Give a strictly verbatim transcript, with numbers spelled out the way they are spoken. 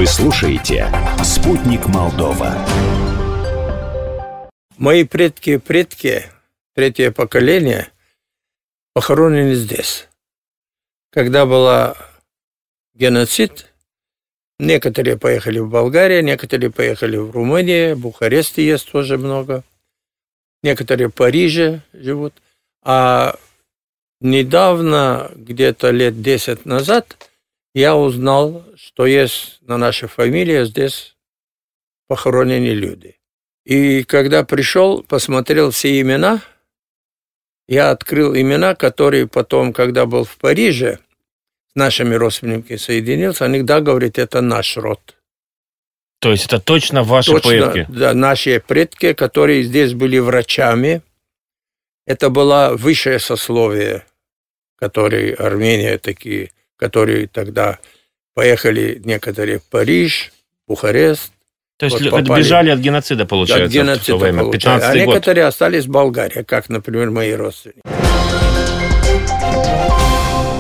Вы слушаете «Спутник Молдова». Мои предки-предки, третье поколение, похоронены здесь. Когда был геноцид, некоторые поехали в Болгарию, некоторые поехали в Румынию, в Бухаресте есть тоже много, некоторые в Париже живут. А недавно, где-то лет десять назад, я узнал, что есть на нашей фамилии здесь похоронены люди. И когда пришел, посмотрел все имена, я открыл имена, которые потом, когда был в Париже, с нашими родственниками соединился, они, да, говорят, это наш род. То есть это точно ваши точно, предки? Да, наши предки, которые здесь были врачами. Это было высшее сословие, которые Армения такие, которые тогда поехали некоторые в Париж, Бухарест. То есть вот отбежали от геноцида, получается, от геноцида, в то время, получается. А пятнадцатый год. некоторые остались в Болгарии, как, например, мои родственники.